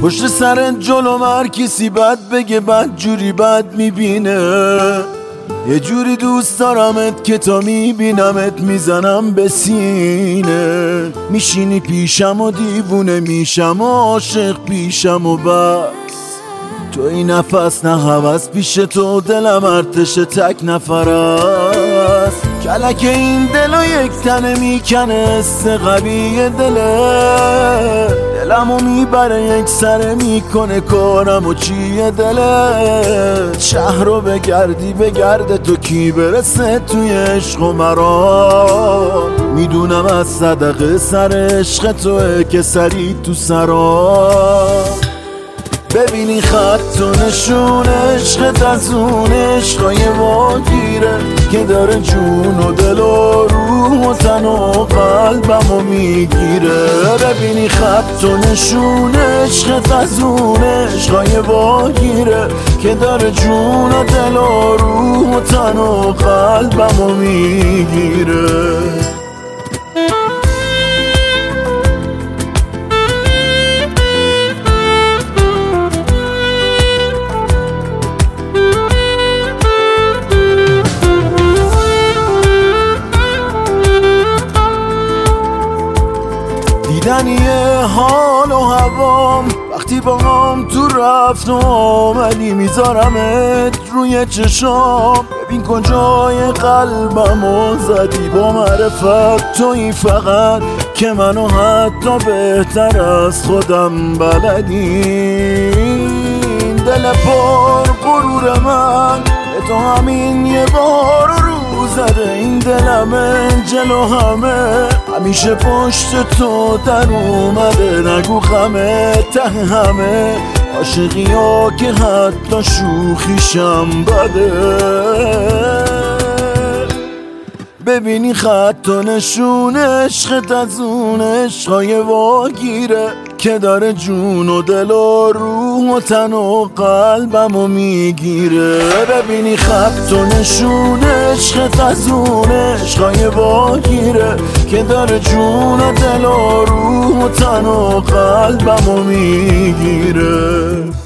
پشت سر جلو هر کسی بد بگه بد جوری بد میبینه. یه جوری دوست دارمت که تا میبینمت میزنم به سینه. میشینی پیشم و دیوونه میشم و عاشق پیشم و بس. تو این نفس نه هوس پیش تو دلم ارتش تک نفر است. کلک این دلو یک تنه میکنه است قوی دله. دلمو میبره یک سره میکنه کارمو چیه دله. شهر رو بگردی بگرده تو کی برسه توی عشق و مرا. میدونم از صدقه سر عشق توه که سری تو سرا. ببینی خط و نشون عشقت از اون عشقای واگیره که داره جون و دل و روح و تن و قلبمو میگیره. ببینی خط و نشون عشقت از اون عشقای واگیره که داره جون و دل و روح و تن و قلبمو میگیره. دیدنیه حال و هوام وقتی با هم تو رفت و آمدی. میذارمت روی چشام ببین کجای قلبمو زدی. با معرفت تویی فقط که منو حتی بهتر از خودم بلدی. دل پر غرور من به تو همین یه بار رو زده. این دلمه جلو همه همیشه پشت تو در اومده. نگو غمه ته همه عاشقی ها که حتی شوخیشم بده. ببینی خط و نشون عشقت از اون عشقای واگیره که داره جون و دل و روح و تن و قلبمو میگیره. ببینی خط و نشون عشقت از اون عشقای واگیره که داره جون و دل و روح و تن و قلبمو میگیره.